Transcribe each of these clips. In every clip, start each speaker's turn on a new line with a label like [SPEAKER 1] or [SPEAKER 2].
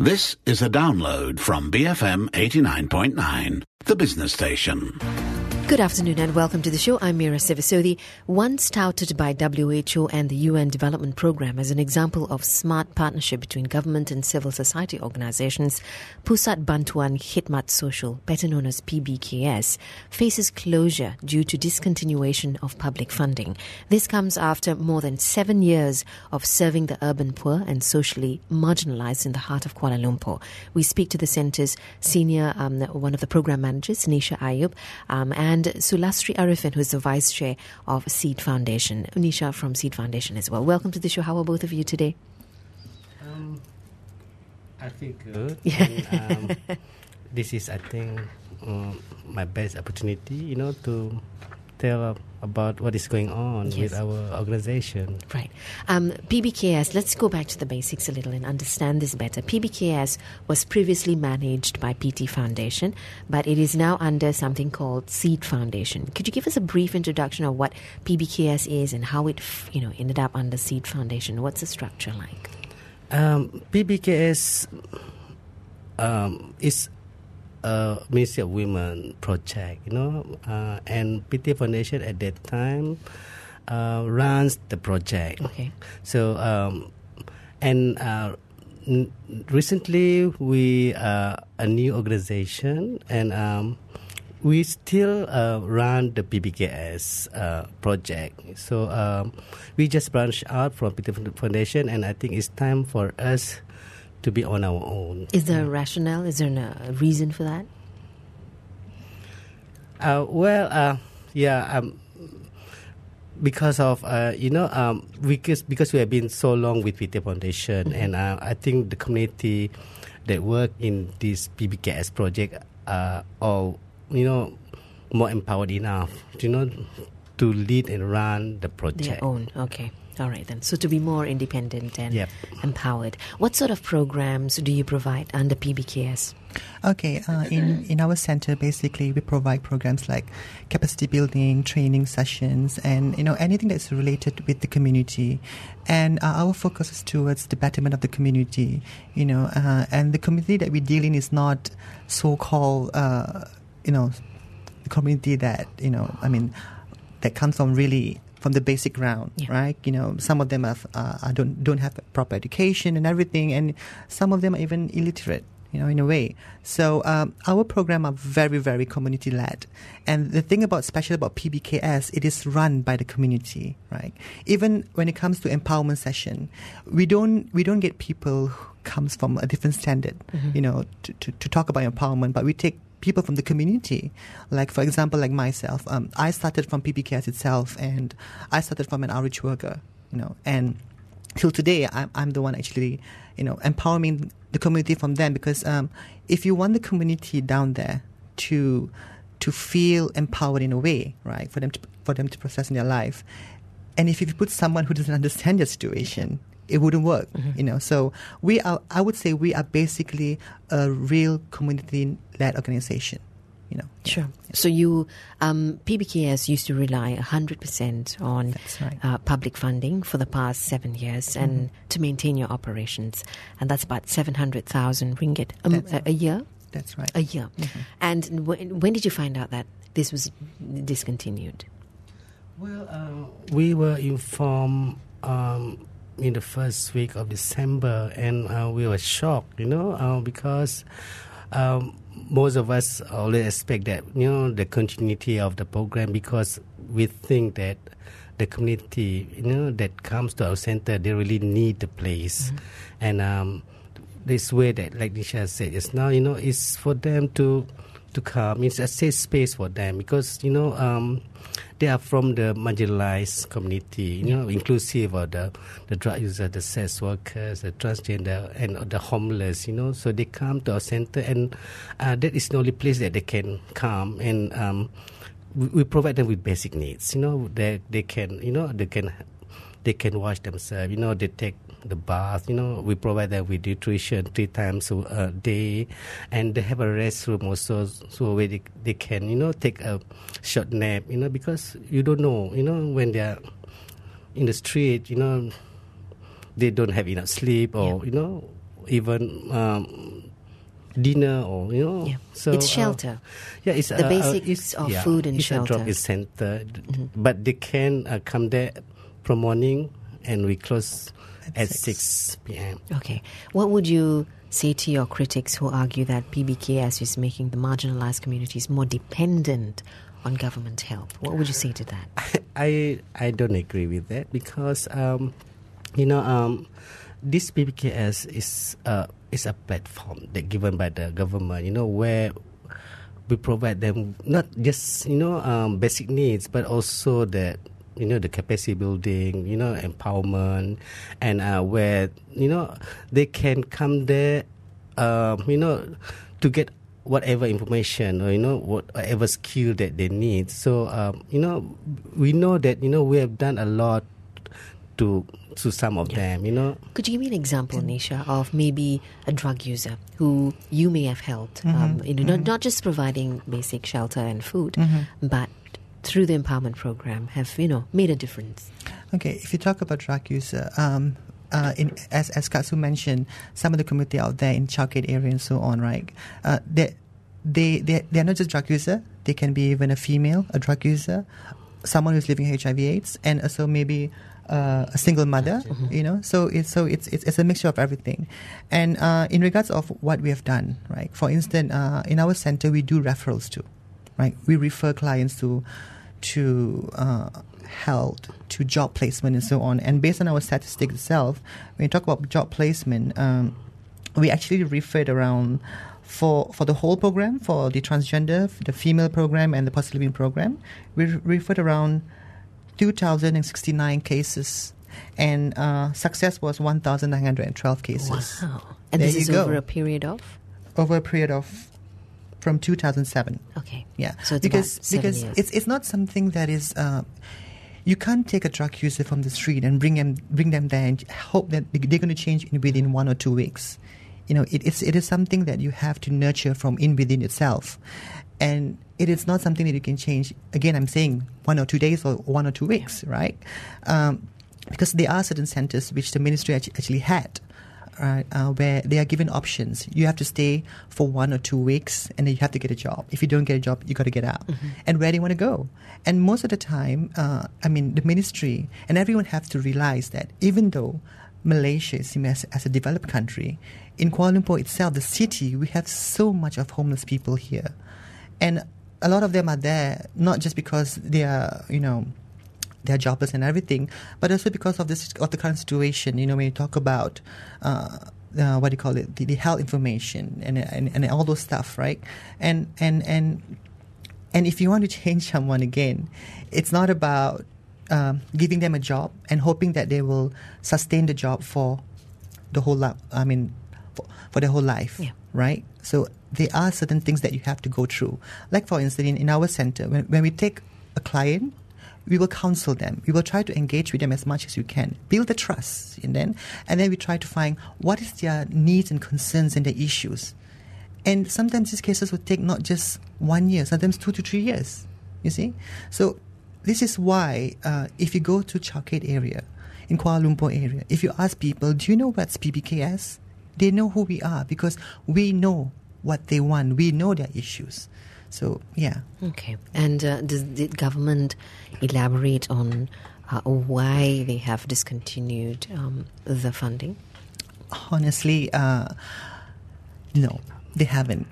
[SPEAKER 1] This is a download from BFM 89.9, the business station.
[SPEAKER 2] Good afternoon and welcome to the show. I'm Mira Sivasodi. Once touted by WHO and the UN Development Programme as an example of smart partnership between government and civil society organizations, Pusat Bantuan Khidmat Sosial, better known as PBKS, faces closure due to discontinuation of public funding. This comes after more than 7 years of serving the urban poor and socially marginalized in the heart of Kuala Lumpur. We speak to the centre's senior, one of the program managers, Nisha Ayub, and Sulastri Arifin, who is the Vice Chair of Seed Foundation. Nisha from Seed Foundation as well. Welcome to the show. How are both of you today?
[SPEAKER 3] I feel good.
[SPEAKER 2] Yeah.
[SPEAKER 3] And, this is, I think, my best opportunity, to tell about what is going on with our organization.
[SPEAKER 2] Right. PBKS, let's go back to the basics a little and understand this better. PBKS was previously managed by PT Foundation, but it is now under something called Seed Foundation. Could you give us a brief introduction of what PBKS is and how it ended up under Seed Foundation? What's the structure like?
[SPEAKER 3] PBKS is a Ministry of Women project, and PT Foundation at that time runs the project.
[SPEAKER 2] Okay.
[SPEAKER 3] So, recently we are a new organization, and we still run the PBKS project. So we just branched out from PT Foundation, and I think it's time for us to be on our own.
[SPEAKER 2] Is there a rationale? Is there a reason for that?
[SPEAKER 3] Because of because we have been so long with PT Foundation, and I think the community that work in this PBKS project are all more empowered enough to lead and run the project.
[SPEAKER 2] Their own, okay. All right then. So to be more independent and empowered. What sort of programs do you provide under PBKS?
[SPEAKER 4] Okay, in our center, basically, we provide programs like capacity building, training sessions, and anything that's related with the community. And our focus is towards the betterment of the community. And the community that we deal in is not so-called, the community that that comes from really from the basic ground, right? Some of them don't have proper education and everything, and some of them are even illiterate. In a way. So our program are very, very community-led. And the thing special about PBKS, it is run by the community, right? Even when it comes to empowerment session, we don't get people who comes from a different standard, to talk about empowerment, but we take people from the community. Like, for example, like myself, I started from PBKS itself, and I started from an outreach worker, and till today, I'm the one actually, empowering the community from them, because if you want the community down there to feel empowered in a way, right, for them to process in their life, and if you put someone who doesn't understand your situation, it wouldn't work, So I would say we are basically a real community-led organization.
[SPEAKER 2] Sure. So you, PBKS used to rely 100% on public funding for the past 7 years and to maintain your operations. And that's about 700,000 ringgit a year?
[SPEAKER 4] That's right.
[SPEAKER 2] A year. And when did you find out that this was discontinued?
[SPEAKER 3] Well, we were informed in the first week of December, and we were shocked, because most of us always expect that, the continuity of the program, because we think that the community, that comes to our center, they really need the place. And this way that, like Nisha said just now, is for them to come. It's a safe space for them, because, they are from the marginalized community, inclusive of the drug users, the sex workers, the transgender, and the homeless, So they come to our center, and that is the only place that they can come. And we provide them with basic needs, that they can wash themselves, they take the bath, we provide them with nutrition 3 times a day, and they have a restroom also, so where they can, take a short nap, because you don't know, when they're in the street, they don't have enough sleep, or, even dinner or
[SPEAKER 2] So it's shelter.
[SPEAKER 3] It's
[SPEAKER 2] the basics of food and shelter.
[SPEAKER 3] It's a drop-in center, but they can come there from morning and we close at 6 p.m.
[SPEAKER 2] Okay, what would you say to your critics who argue that PBKS is making the marginalized communities more dependent on government help? What would you say to that?
[SPEAKER 3] I don't agree with that because this PBKS is a platform that given by the government, where we provide them not just basic needs, but also the capacity building, empowerment, and where they can come there, to get whatever information or whatever skill that they need. So we know that we have done a lot to some of them.
[SPEAKER 2] Could you give me an example, Nisha, of maybe a drug user who you may have helped, not just providing basic shelter and food, but through the empowerment program have made a difference?
[SPEAKER 4] Okay, if you talk about drug user, as Katsu mentioned, some of the community out there in Chowgate area and so on, right? They're not just drug user. They can be even a female, a drug user, someone who's living HIV/AIDS, and also maybe a single mother. So it's a mixture of everything. And in regards of what we have done, right? For instance, in our center we do referrals too, right? We refer clients to health, to job placement and so on. And based on our statistics itself, when you talk about job placement, we actually referred around for the whole program, for the transgender, the female program and the positive living program, we referred around 2,069 cases, and success was 1,912 cases.
[SPEAKER 2] Wow. And
[SPEAKER 4] there
[SPEAKER 2] this is
[SPEAKER 4] go.
[SPEAKER 2] over a period of?
[SPEAKER 4] Over a period of from 2007.
[SPEAKER 2] Okay.
[SPEAKER 4] Yeah.
[SPEAKER 2] So it's about 7 years.
[SPEAKER 4] It's not something that is you can't take a drug user from the street and bring them there and hope that they're going to change within 1 or 2 weeks. It is something that you have to nurture from within itself, and it is not something that you can change. Again, I'm saying 1 or 2 days or 1 or 2 weeks, right? Because there are certain centers which the ministry actually had, where they are given options. You have to stay for 1 or 2 weeks, and then you have to get a job. If you don't get a job, you got to get out. And where do you want to go? And most of the time, the ministry and everyone have to realize that even though Malaysia is seen as a developed country, in Kuala Lumpur itself, the city, we have so much of homeless people here. And a lot of them are there not just because they are, they're jobless and everything, but also because of the current situation. When you talk about what do you call it, the health information and all those stuff, right? And if you want to change someone again, it's not about giving them a job and hoping that they will sustain the job for the whole life. For their whole life, right? So there are certain things that you have to go through. Like for instance, in our center, when we take a client, we will counsel them. We will try to engage with them as much as you can, build the trust, and then we try to find what is their needs and concerns and their issues. And sometimes these cases will take not just 1 year, sometimes 2 to 3 years. You see, so this is why if you go to Chowgate area, in Kuala Lumpur area, if you ask people, do you know what's PBKS? They know who we are because we know what they want. We know their issues. So, yeah.
[SPEAKER 3] Okay.
[SPEAKER 2] And does the government elaborate on why they have discontinued the funding?
[SPEAKER 4] Honestly, no, they haven't.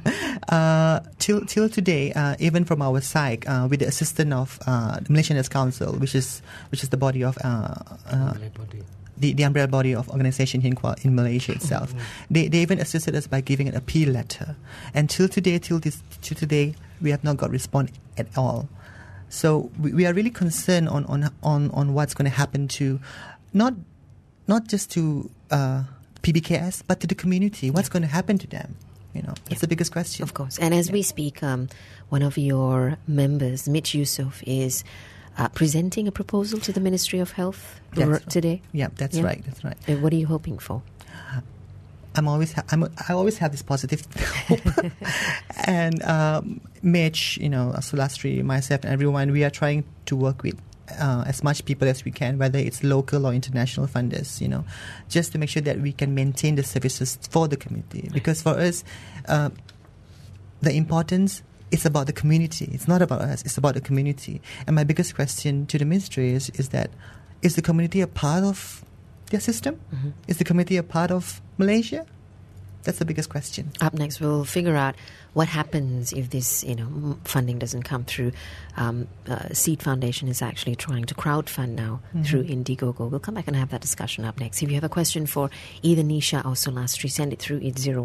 [SPEAKER 4] Till today, even from our side, with the assistance of the Malaysian Nurse Council, which is the body of the umbrella body of organisation in Malaysia itself, they even assisted us by giving an appeal letter. And till today, we have not got response at all. So we are really concerned on what's going to happen to not just to PBKS, but to the community. What's going to happen to them? That's the biggest question.
[SPEAKER 2] Of course. And as we speak, one of your members, Mitch Yusof, is presenting a proposal to the Ministry of Health today.
[SPEAKER 4] Yeah, that's right. That's right.
[SPEAKER 2] And what are you hoping for?
[SPEAKER 4] I always have this positive hope. And Mitch, Sulastri, myself, and everyone, we are trying to work with as much people as we can, whether it's local or international funders, just to make sure that we can maintain the services for the community. Because for us, the importance is about the community. It's not about us. It's about the community. And my biggest question to the ministry is that, is the community a part of their system? Mm-hmm. Is the community a part of Malaysia? That's the biggest question.
[SPEAKER 2] Up next, we'll figure out what happens if this, funding doesn't come through. Seed Foundation is actually trying to crowdfund now through Indiegogo. We'll come back and have that discussion up next. If you have a question for either Nisha or Sulastri, send it through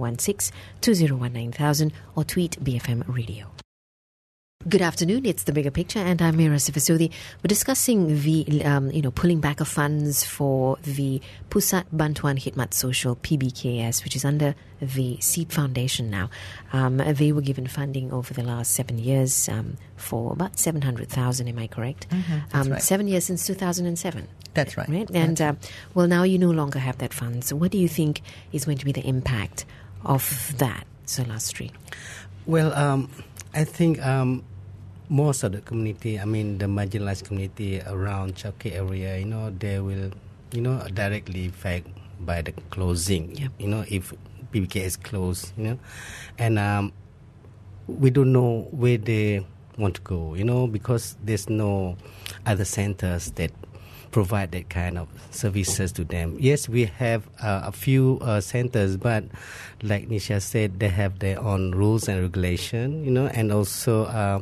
[SPEAKER 2] 8016-2019,000 or tweet BFM Radio. Good afternoon. It's The Bigger Picture, and I'm Mira Sivasudi. We're discussing the, pulling back of funds for the Pusat Bantuan Khidmat Sosial (PBKS), which is under the Seed Foundation now. They were given funding over the last 7 years for about 700,000. Am I correct?
[SPEAKER 4] That's right.
[SPEAKER 2] 7 years since 2007.
[SPEAKER 4] That's right.
[SPEAKER 2] Right. And now you no longer have that fund. So what do you think is going to be the impact of that, Sulastri?
[SPEAKER 3] Well, I think most of the community, the marginalized community around Chowkit area, they will, directly affected by the closing.
[SPEAKER 2] Yep.
[SPEAKER 3] If PBK is closed, and we don't know where they want to go, because there's no other centers that provide that kind of services to them. Yes, we have a few centers, but like Nisha said, they have their own rules and regulation, and also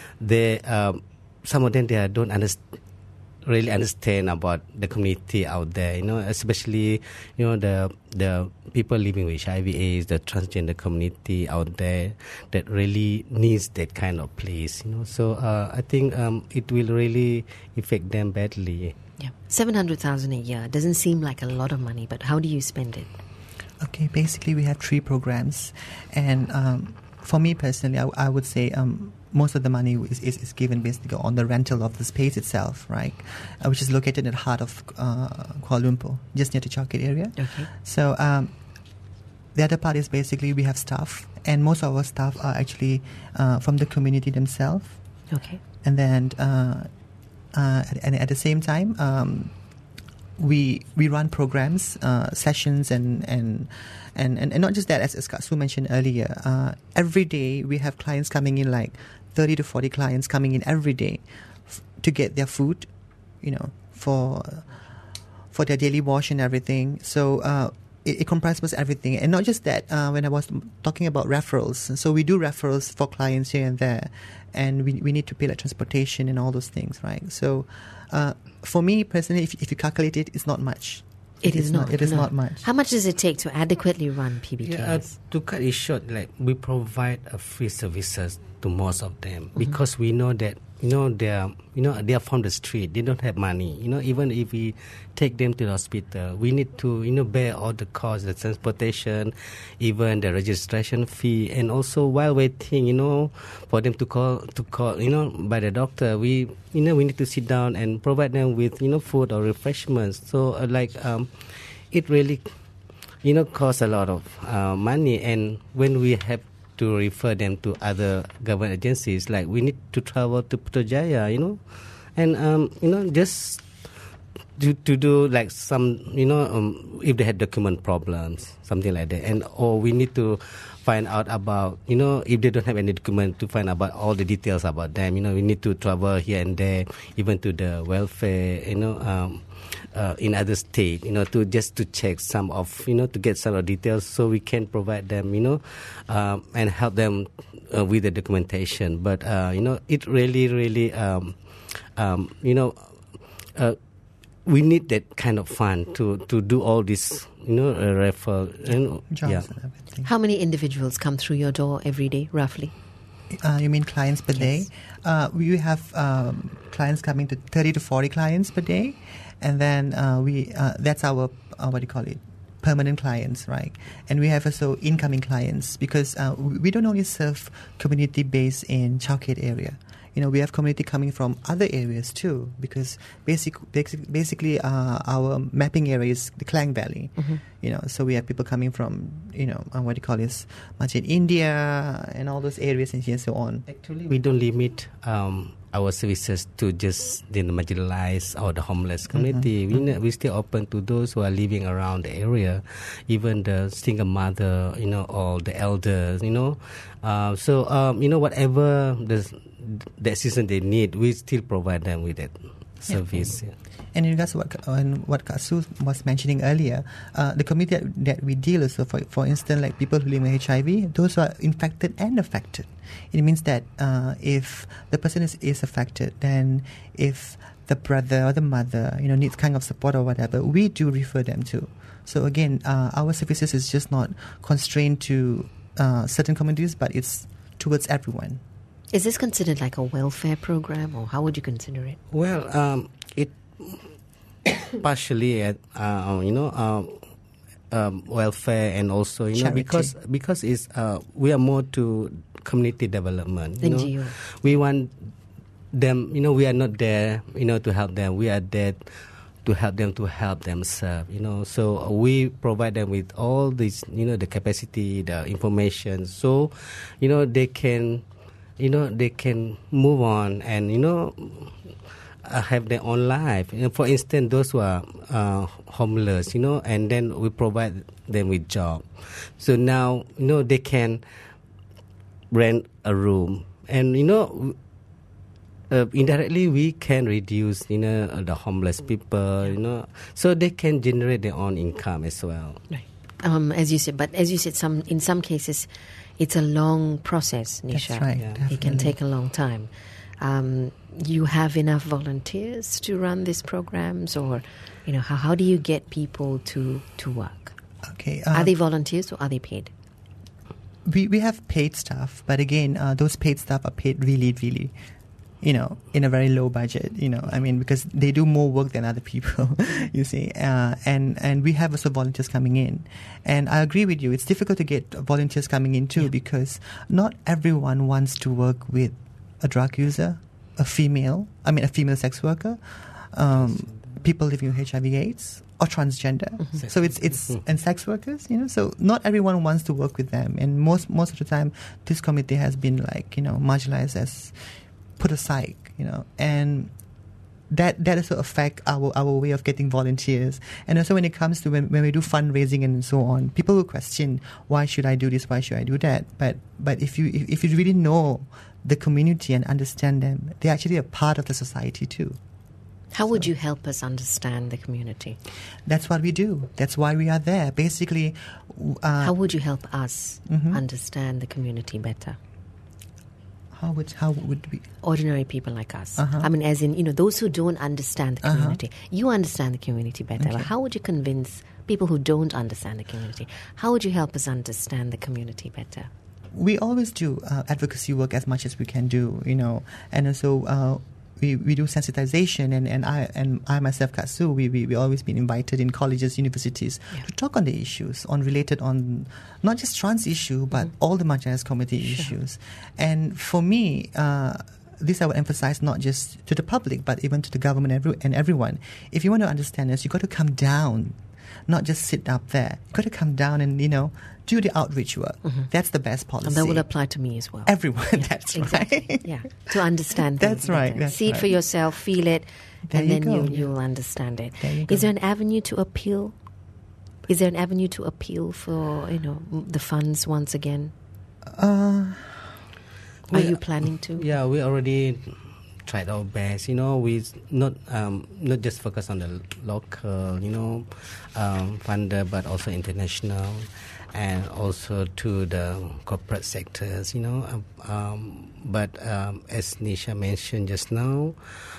[SPEAKER 3] some of them they don't really understand about the community out there, especially the people living with HIV/AIDS, the transgender community out there that really needs that kind of place, So I think it will really affect them badly.
[SPEAKER 2] Yeah, 700,000 a year doesn't seem like a lot of money, but how do you spend it?
[SPEAKER 4] Okay, basically we have 3 programs, and for me personally, I would say most of the money is given basically on the rental of the space itself, right? Which is located in the heart of Kuala Lumpur, just near the Chowkit area.
[SPEAKER 2] Okay. So
[SPEAKER 4] the other part is basically we have staff, and most of our staff are actually from the community themselves.
[SPEAKER 2] Okay.
[SPEAKER 4] And then and at the same time, we run programs, sessions, and not just that, as Kak Su mentioned earlier. Every day we have clients coming in, like 30 to 40 clients coming in every day to get their food, for their daily wash and everything. So it comprises everything, and not just that. When I was talking about referrals, so we do referrals for clients here and there, and we need to pay like transportation and all those things, right? So for me personally, if you calculate it, it's not much.
[SPEAKER 2] It is not
[SPEAKER 4] much.
[SPEAKER 2] How much does it take to adequately run PBKs?
[SPEAKER 3] Yeah, to cut it short, we provide free services to most of them because we know that they are from the street. They don't have money. Even if we take them to the hospital, we need to bear all the costs, the transportation, even the registration fee, and also while waiting, for them to call by the doctor, we need to sit down and provide them with food or refreshments. So it really costs a lot of money, and when we have to refer them to other government agencies, like we need to travel to Putrajaya, and just to do like some, if they had document problems, something like that, and or we need to find out about, if they don't have any document, to find out about all the details about them. We need to travel here and there, even to the welfare, in other state, to just to check some of, to get some of the details so we can provide them, and help them with the documentation. But, it really, we need that kind of fund to do all this, refer,
[SPEAKER 4] jobs
[SPEAKER 3] yeah.
[SPEAKER 4] and everything.
[SPEAKER 2] How many individuals come through your door every day, roughly?
[SPEAKER 4] You mean clients per day? We have clients coming to 30 to 40 clients per day, and then that's our permanent clients, right? And we have also incoming clients, because we don't only serve community based in Chowkit area. We have community coming from other areas too, because basically our mapping area is the Klang Valley. So we have people coming from much in India and all those areas and so on.
[SPEAKER 3] Actually, we don't limit our services to just the marginalized or the homeless community. We still open to those who are living around the area, even the single mother, or the elders, whatever the assistance they need, we still provide them with that service. Yeah.
[SPEAKER 4] And in regards to what Kak Su was mentioning earlier, the community that we deal with, so for instance, like people who live with HIV, those who are infected and affected. It means that if the person is affected, then if the brother or the mother, needs kind of support or whatever, we do refer them to. So again, our services is just not constrained to certain communities, but it's towards everyone.
[SPEAKER 2] Is this considered like a welfare program, or how would you consider it?
[SPEAKER 3] Well, it partially, welfare, and also because it's we are more to community development.
[SPEAKER 2] NGO.
[SPEAKER 3] We want them. We are not there, to help them. We are there to help them to help themselves. So we provide them with all this, the capacity, the information, so they can. They can move on and, have their own life. For instance, those who are homeless, and then we provide them with job. So now, they can rent a room. And, indirectly we can reduce, the homeless people, so they can generate their own income as well.
[SPEAKER 2] Right. As you said, in some cases, it's a long process, Nisha.
[SPEAKER 4] That's right.
[SPEAKER 3] Yeah.
[SPEAKER 2] It can take a long time. You have enough volunteers to run these programs, or how do you get people to work?
[SPEAKER 4] Okay.
[SPEAKER 2] Are they volunteers or are they paid?
[SPEAKER 4] We have paid staff, but again, those paid staff are paid really, really, in a very low budget, because they do more work than other people, you see. And we have also volunteers coming in. And I agree with you, it's difficult to get volunteers coming in too, because not everyone wants to work with a drug user, a female sex worker, people living with HIV/AIDS, or transgender. Mm-hmm. So it's and sex workers, so not everyone wants to work with them. And most of the time, this community has been marginalized, as put aside, and that also affect our way of getting volunteers. And also when it comes to when we do fundraising and so on, people will question, why should I do this, why should I do that? But if you really know the community and understand them, they're actually a part of the society too.
[SPEAKER 2] How would you help us understand the community?
[SPEAKER 4] That's what we do. That's why we are there. Basically,
[SPEAKER 2] how would you help us understand the community better?
[SPEAKER 4] How would we?
[SPEAKER 2] Ordinary people like us. As in, those who don't understand the community. You understand the community better.
[SPEAKER 4] Okay.
[SPEAKER 2] How would you convince people who don't understand the community? How would you help us understand the community better?
[SPEAKER 4] We always do advocacy work as much as we can do, and also we do sensitization, and I myself, Kak Su, we always been invited in colleges, universities to talk on the issues, on not just trans issue, but all the marginalized community issues. And for me, this I would emphasize not just to the public, but even to the government and everyone. If you want to understand us, you got to come down, not just sit up there. You got to come down and do the outreach work. That's the best policy.
[SPEAKER 2] And that will apply to me as well.
[SPEAKER 4] Everyone, that's
[SPEAKER 2] exactly.
[SPEAKER 4] right.
[SPEAKER 2] Yeah, to understand things
[SPEAKER 4] That's right.
[SPEAKER 2] better. See it for yourself, feel it, and then you'll understand it.
[SPEAKER 4] Is
[SPEAKER 2] there an avenue to appeal? Is there an avenue to appeal for the funds once again? Are you planning to?
[SPEAKER 3] Yeah, we already tried our best. We not just focus on the local, funder, but also international, and also to the corporate sectors. But as Nisha mentioned just now,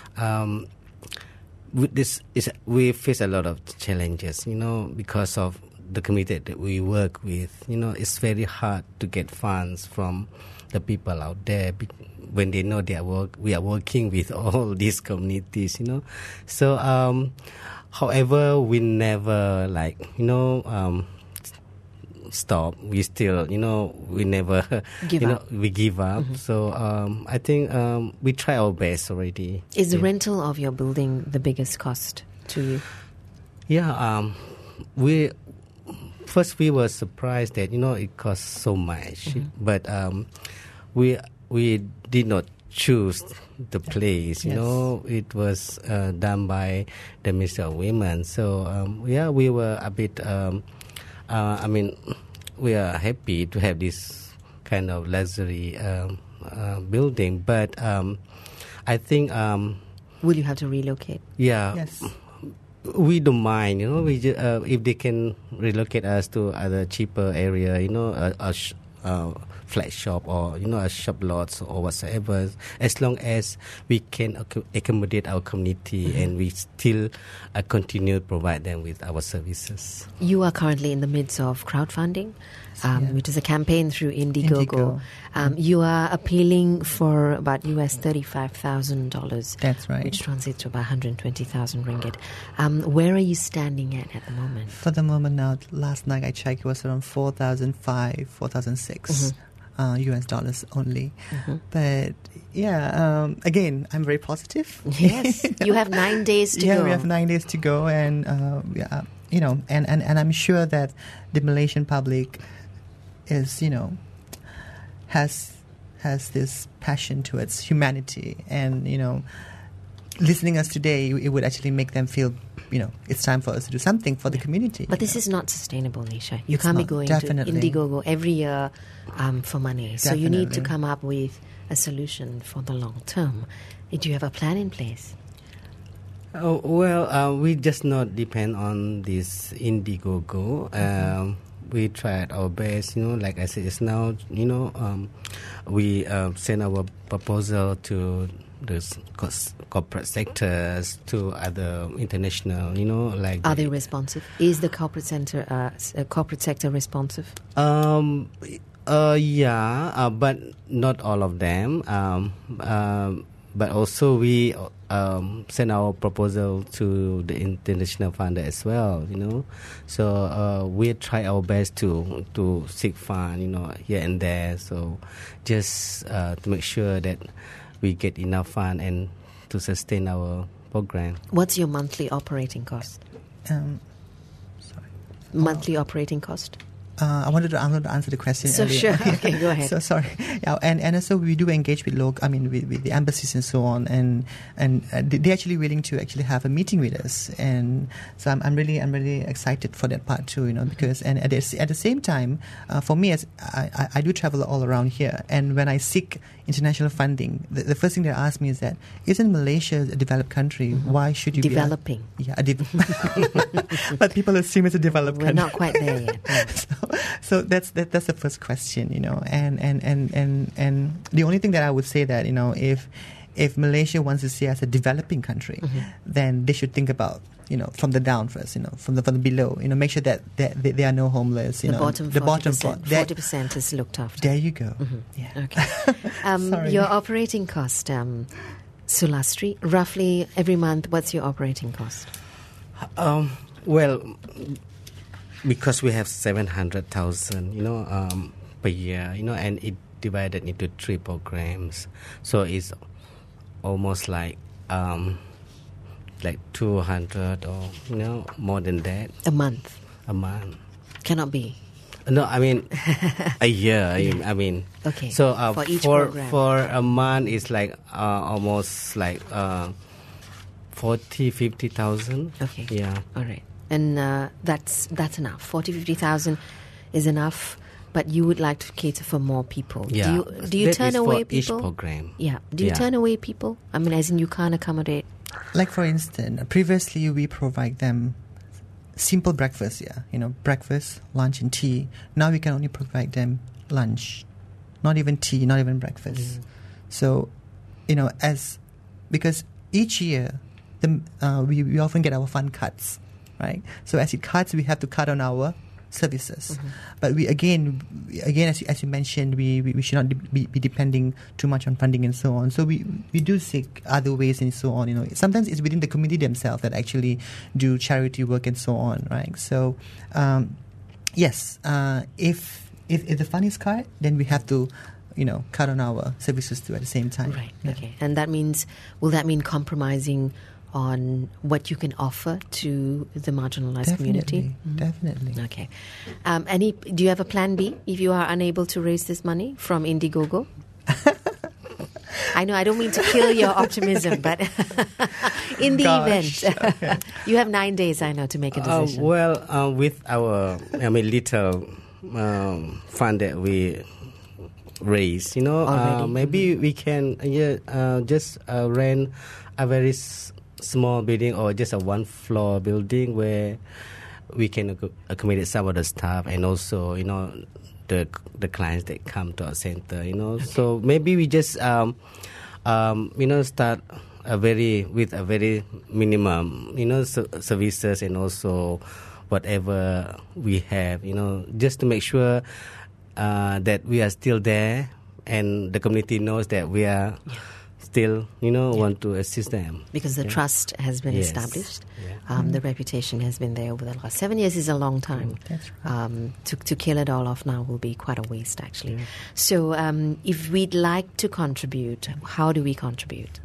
[SPEAKER 3] we face a lot of challenges. Because of the community that we work with. It's very hard to get funds from the people out there when they know we are working with all these communities, So, however, we never stop. We still, we never we give up. So I think we try our best already.
[SPEAKER 2] Is the rental of your building the biggest cost to you?
[SPEAKER 3] Yeah, we were surprised that it costs so much, but we did not choose the place. You know, it was done by the Ministry of Women. So we were a bit. We are happy to have this kind of luxury building, but I think.
[SPEAKER 2] Will you have to relocate?
[SPEAKER 3] Yeah.
[SPEAKER 4] Yes.
[SPEAKER 3] We don't mind, you know. We if they can relocate us to other cheaper area, you know, a flat shop or a shop lots or whatsoever, as long as we can accommodate our community and we still continue to provide them with our services.
[SPEAKER 2] You are currently in the midst of crowdfunding, which is a campaign through Indiegogo. You are appealing for about US $35,000.
[SPEAKER 4] That's right.
[SPEAKER 2] Which translates to about 120,000 ringgit. Where are you standing at the moment?
[SPEAKER 4] For the moment now, last night I checked, it was around 4,005, 4,006 US dollars only. But again, I'm very positive.
[SPEAKER 2] Yes, you have 9 days to go.
[SPEAKER 4] Yeah, we have 9 days to go, and and I'm sure that the Malaysian public is, has this passion towards humanity, and listening us today, it would actually make them feel, it's time for us to do something for the community.
[SPEAKER 2] But this is not sustainable, Nisha. You can't be going
[SPEAKER 4] definitely.
[SPEAKER 2] to Indiegogo every year for money. So you need to come up with a solution for the long term. Do you have a plan in place?
[SPEAKER 3] Oh, well, we just not depend on this Indiegogo. We tried our best, like I said just now, we send our proposal to the corporate sectors, to other international, like...
[SPEAKER 2] Are they responsive? Is the corporate sector responsive?
[SPEAKER 3] Yeah, but not all of them. But also we send our proposal to the international funder as well, So we try our best to seek fund, here and there. So just to make sure that we get enough fund and to sustain our program.
[SPEAKER 2] What's your monthly operating cost? Monthly operating cost?
[SPEAKER 4] I wanted to answer the question.
[SPEAKER 2] So
[SPEAKER 4] earlier.
[SPEAKER 2] sure, okay, go ahead.
[SPEAKER 4] So sorry, and also we do engage with with the embassies and so on, and they're actually willing to actually have a meeting with us, and so I'm really excited for that part too, because and at the same time, for me, as I do travel all around here, and when I seek international funding, the first thing they ask me is that, isn't Malaysia a developed country? Why should you
[SPEAKER 2] developing?
[SPEAKER 4] But people assume it's a developed country.
[SPEAKER 2] We're not quite there yet. No.
[SPEAKER 4] So that's the first question, and the only thing that I would say that if Malaysia wants to see us a developing country, then they should think about from the down first, from the below, make sure that there are no homeless,
[SPEAKER 2] the bottom 40% is looked after.
[SPEAKER 4] There you go. Yeah.
[SPEAKER 3] Okay.
[SPEAKER 2] Your operating cost, Sulastri, roughly every month, what's your operating cost?
[SPEAKER 3] Well, because we have 700,000, per year, and it divided into 3 programs, so it's almost like 200 or more than that.
[SPEAKER 2] A month. Cannot be.
[SPEAKER 3] No, I mean a year. I mean.
[SPEAKER 2] Okay.
[SPEAKER 3] So
[SPEAKER 2] for each program.
[SPEAKER 3] For a month, it's like almost like 40,000-50,000.
[SPEAKER 2] Okay.
[SPEAKER 3] Yeah.
[SPEAKER 2] All right. And that's enough. 40,000-50,000 is enough, but you would like to cater for more people.
[SPEAKER 3] Yeah.
[SPEAKER 2] Do you turn away people?
[SPEAKER 3] Each program.
[SPEAKER 2] Yeah. Do you turn away people? I mean, as in you can't accommodate.
[SPEAKER 4] Like for instance, previously we provide them simple breakfast. Breakfast, lunch, and tea. Now we can only provide them lunch, not even tea, not even breakfast. So, because each year, we often get our fund cuts. Right, so as it cuts, we have to cut on our services. But we again, as you mentioned, we should not be depending too much on funding and so on. So we do seek other ways and so on. Sometimes it's within the community themselves that actually do charity work and so on. Right. So yes, if the fund is cut, then we have to cut on our services too at the same time.
[SPEAKER 2] Right. Yeah. Okay. And will that mean compromising on what you can offer to the marginalized community?
[SPEAKER 4] Definitely.
[SPEAKER 2] Okay. Do you have a plan B if you are unable to raise this money from Indiegogo? I know I don't mean to kill your optimism, but in the event, you have 9 days, I know, to make a decision.
[SPEAKER 3] With our little fund that we raise, maybe we can just rent a very small building or just a one-floor building where we can accommodate some of the staff and also, the clients that come to our center, Okay. So maybe we just, start with a very minimum, services and also whatever we have, just to make sure that we are still there and the community knows that we are still, want to assist them.
[SPEAKER 2] Because the trust has been established. Yeah. The reputation has been there over the last 7 years is a long time.
[SPEAKER 4] That's right.
[SPEAKER 2] To kill it all off now will be quite a waste, actually. So if we'd like to contribute, how do we contribute?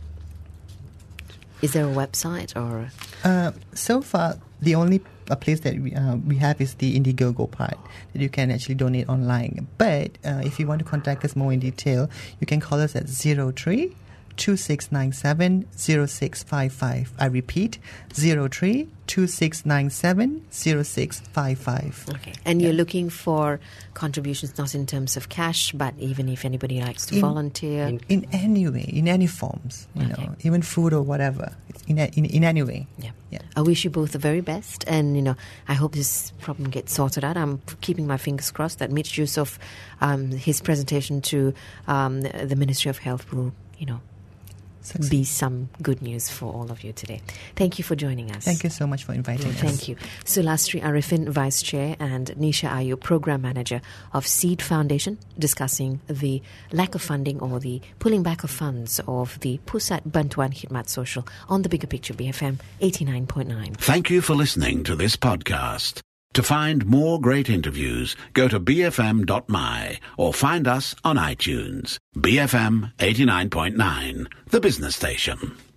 [SPEAKER 2] Is there a website or?
[SPEAKER 4] So far, the only place that we have is the Indiegogo part that you can actually donate online. But if you want to contact us more in detail, you can call us at 03-2697-0655. I repeat, 03-2697-0655.
[SPEAKER 2] Okay. And you're looking for contributions not in terms of cash, but even if anybody likes to volunteer?
[SPEAKER 4] In any way, in any forms, even food or whatever. In any way.
[SPEAKER 2] Yeah. I wish you both the very best, and I hope this problem gets sorted out. I'm keeping my fingers crossed that Mitch Yusuf, his presentation to the Ministry of Health will, be some good news for all of you today. Thank you for joining us.
[SPEAKER 4] Thank you so much for inviting us.
[SPEAKER 2] Thank you. Sulastri Arifin, Vice Chair, and Nisha Ayu, Program Manager of Seed Foundation, discussing the lack of funding or the pulling back of funds of the Pusat Bantuan Khidmat Sosial on the Bigger Picture BFM 89.9.
[SPEAKER 1] Thank you for listening to this podcast. To find more great interviews, go to bfm.my or find us on iTunes. BFM 89.9, the business station.